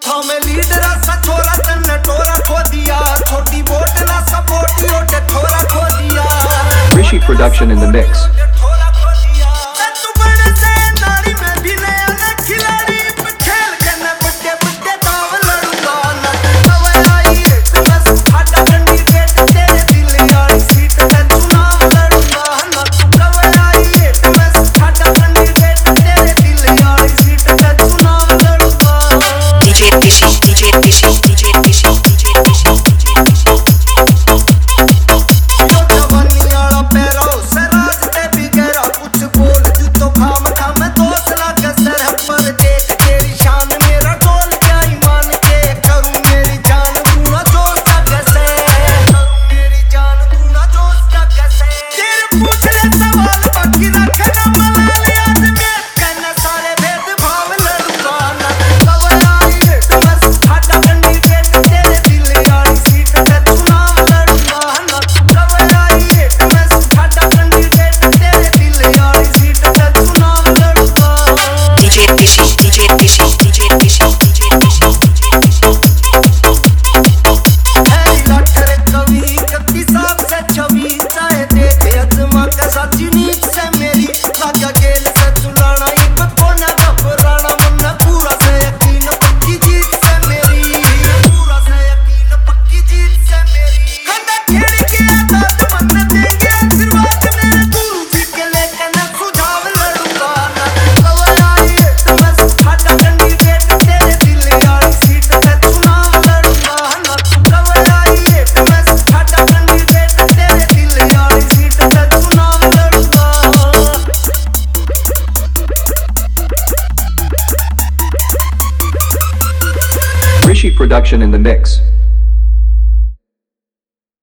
था में लीडर सा छोरा तन्ने टोरा खो दिया छोटी बोट ना सपोर्टी ओटे ठोरा खो दिया Rishi production in the mix. Rishi production in the mix.